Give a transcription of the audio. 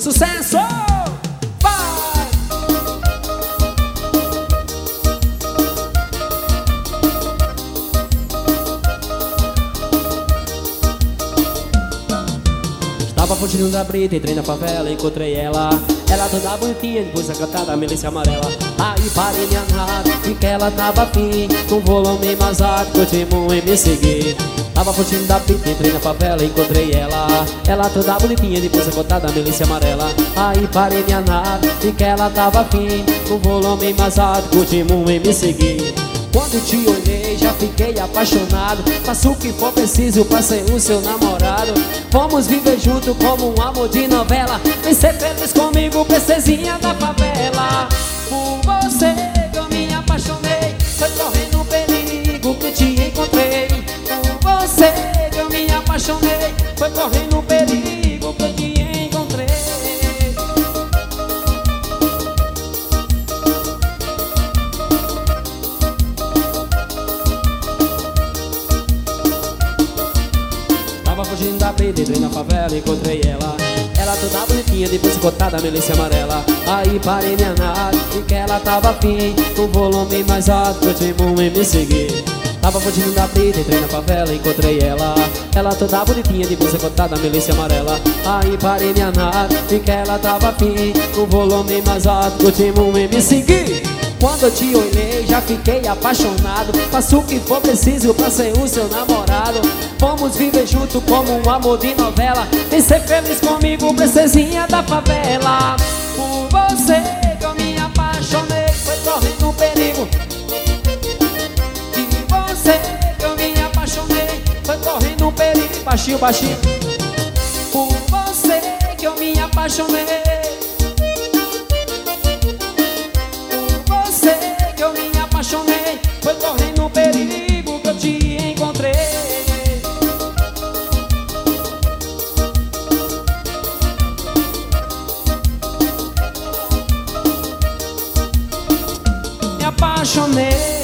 Sucesso! Vai! Estava fugindo da brita, entrei na favela, encontrei ela. Ela toda bonitinha, depois a cantada, Melícia amarela. Aí parei minha nave, vi que ela tava afim, com volume mais alto, continuo em me seguir. Tava fugindo da brita, entrei na favela, encontrei ela. Ela toda bonitinha, depois a cantada, Melícia amarela. Aí parei minha nave, vi que ela tava afim, com volume mais alto, continuo em me seguir. Quando te olhei já fiquei apaixonado. Faço o que for preciso pra ser o seu namorado. Vamos viver junto como um amor de novela. Vem ser feliz comigo, princesinha da favela. Por você eu me apaixonei, foi correndo perigo que te encontrei. Por você eu me apaixonei, foi correndo perigo que te encontrei. Tava fugindo da brita, entrei na favela, encontrei ela. Ela toda bonitinha, depois cotada, Melícia amarela. Aí parei minha nave, vi que ela tava afim, com volume mais alto, continuo em me seguir. Tava fugindo da brita, entrei na favela, encontrei ela. Ela toda bonitinha, depois cotada, Melícia amarela. Aí parei minha nave, vi que ela tava afim, com volume mais alto, continuo em me seguir. Quando eu te olhei já fiquei apaixonado. Faço o que for preciso pra ser o seu namorado. Vamos viver junto como um amor de novela. Vem ser feliz comigo, princesinha da favela. Por você que eu me apaixonei, foi correndo um perigo. De você que eu me apaixonei, foi correndo um perigo. Baixinho, baixinho. Por você que eu me apaixonei, foi correndo um perigo que eu te encontrei. Me apaixonei.